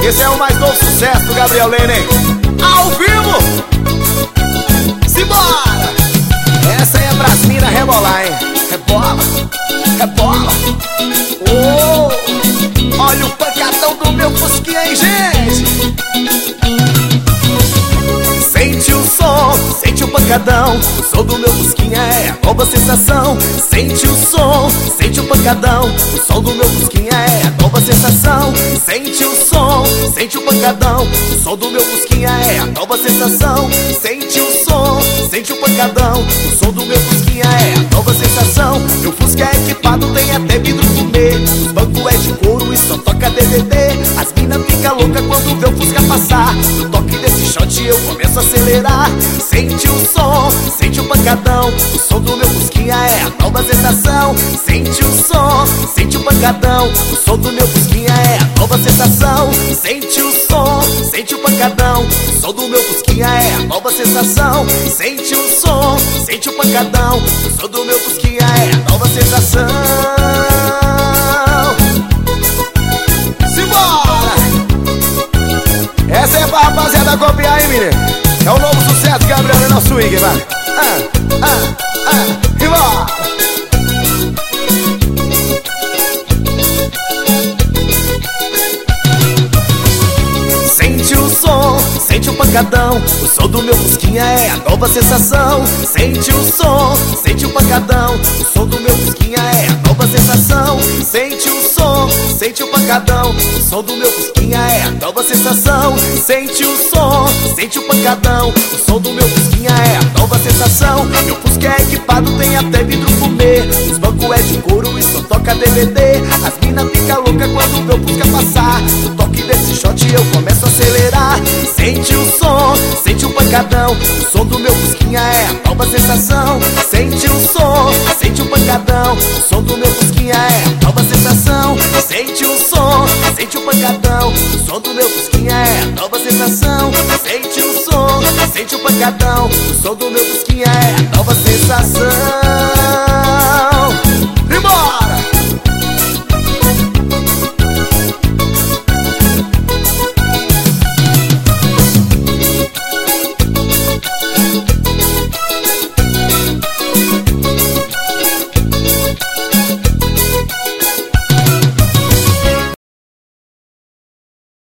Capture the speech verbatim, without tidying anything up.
Esse é o mais novo sucesso do Gabriel Lene, hein? Ao vivo! Simbora! Essa aí é pras mina rebolar, hein? Rebola, rebola. Oh, olha o pancadão do meu fusquinha, hein, gente? Sente o som, sente o pancadão. O som do meu fusquinha é a nova sensação. Sente o som, sente o pancadão. O som do meu fusquinha é a nova sensação. Sente o som, sente o pancadão. O som do meu fusquinha é a nova sensação. Sente o som, sente o pancadão. O som do meu fusquinha é a nova sensação. Meu fusca é equipado, tem até vidro fumê. Os bancos é de couro e só toca D V D. As mina fica louca quando vê o fusca passar. No toque desse shot eu começo a acelerar. Sente o som, sente o pancadão. O som do meu fusquinha é a nova sensação. Sente o som, sente o pancadão. O som do meu fusquinha é a nova sensação. Sente o som, sente o pancadão. O som do meu fusquinha é a nova sensação. Sente o som, sente o pancadão. O som do meu fusquinha é a nova sensação. Simbora! Essa é pra rapaziada copiar, hein, menino? É o novo sucesso, Gabriel, no swing, vai. Ah, ah, ah, e bora! Sente o som, sente o pancadão. O som do meu fusquinha é a nova sensação. Sente o som, sente o pancadão. O som do meu fusquinha é a nova sensação. Sente o som, sente o pancadão. O som do meu fusquinha é a nova sensação. Sente o som, sente o pancadão. O som do meu fusquinha é a nova sensação. Meu fusca é equipado, tem até vidro fumê. Os bancos é de couro e só toca D V D. As mina fica louca quando vê o fusca passar. No toque desse shot eu começo a acelerar. Sente o som, sente o pancadão. O som do meu fusquinha é a nova sensação. Sente o som, sente o pancadão. O som do meu fusquinha é a nova sensação. Sente o som, sente o pancadão. O som do meu fusquinha é a nova sensação. Sente o som, sente o pancadão. O som do meu fusquinha é a nova sensação.